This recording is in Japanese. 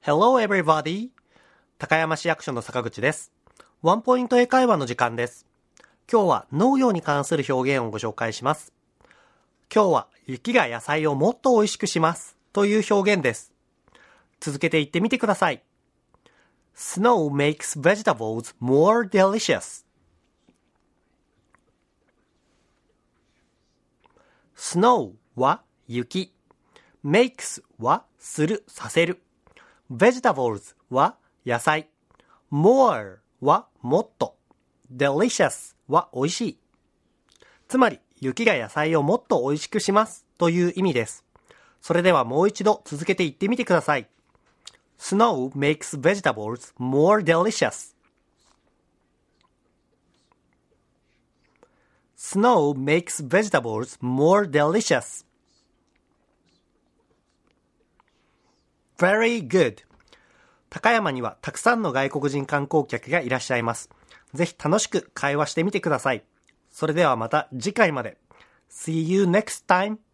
Hello everybody! 高山市役所の坂口です。ワンポイント英会話の時間です。今日は農業に関する表現をご紹介します。今日は雪が野菜をもっと美味しくしますという表現です。続けて言ってみてください。Snow makes vegetables more delicious. Snow は雪。makes はする、させる。Vegetables は野菜。More はもっと。Delicious は美味しい。つまり、雪が野菜をもっと美味しくしますという意味です。それではもう一度続けて言ってみてください。Snow makes vegetables more delicious. Snow makes vegetables more delicious. Very good. 高山にはたくさんの外国人観光客がいらっしゃいます。ぜひ楽しく会話してみてください。それではまた次回まで。See you next time.